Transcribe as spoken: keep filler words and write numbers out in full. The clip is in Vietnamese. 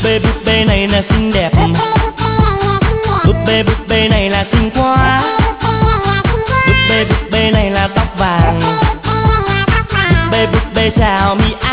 bê búp bê này là xinh đẹp, búp bê búp bê này là xinh quá, búp bê búp bê này là tóc vàng, búp bê búp bê chào mi